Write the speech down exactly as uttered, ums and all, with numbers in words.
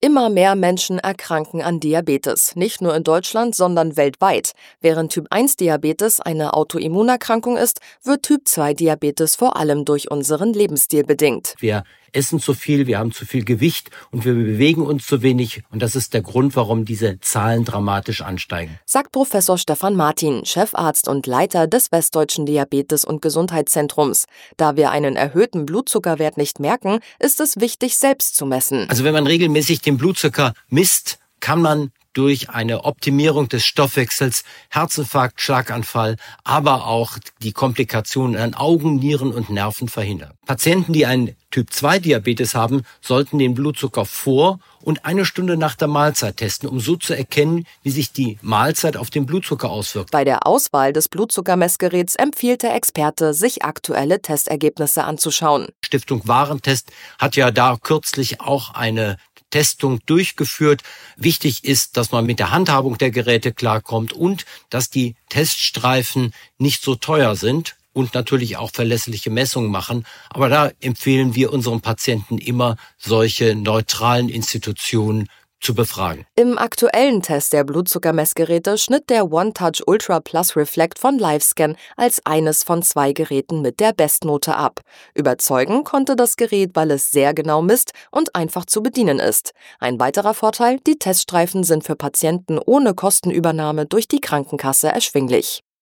Immer mehr Menschen erkranken an Diabetes, nicht nur in Deutschland, sondern weltweit. Während Typ eins Diabetes eine Autoimmunerkrankung ist, wird Typ zwei Diabetes vor allem durch unseren Lebensstil bedingt. Wir essen zu viel, wir haben zu viel Gewicht und wir bewegen uns zu wenig. Und das ist der Grund, warum diese Zahlen dramatisch ansteigen. Sagt Professor Stefan Martin, Chefarzt und Leiter des Westdeutschen Diabetes- und Gesundheitszentrums. Da wir einen erhöhten Blutzuckerwert nicht merken, ist es wichtig, selbst zu messen. Also wenn man regelmäßig den Blutzucker misst, kann man durch eine Optimierung des Stoffwechsels Herzinfarkt, Schlaganfall, aber auch die Komplikationen an Augen, Nieren und Nerven verhindern. Patienten, die einen Typ zwei Diabetes haben, sollten den Blutzucker vor und eine Stunde nach der Mahlzeit testen, um so zu erkennen, wie sich die Mahlzeit auf den Blutzucker auswirkt. Bei der Auswahl des Blutzuckermessgeräts empfiehlt der Experte, sich aktuelle Testergebnisse anzuschauen. Stiftung Warentest hat ja da kürzlich auch eine Testung durchgeführt. Wichtig ist, dass man mit der Handhabung der Geräte klarkommt und dass die Teststreifen nicht so teuer sind und natürlich auch verlässliche Messungen machen. Aber da empfehlen wir unseren Patienten immer, solche neutralen Institutionen zu befragen. Im aktuellen Test der Blutzuckermessgeräte schnitt der OneTouch Ultra Plus Reflect von LiveScan als eines von zwei Geräten mit der Bestnote ab. Überzeugen konnte das Gerät, weil es sehr genau misst und einfach zu bedienen ist. Ein weiterer Vorteil: die Teststreifen sind für Patienten ohne Kostenübernahme durch die Krankenkasse erschwinglich.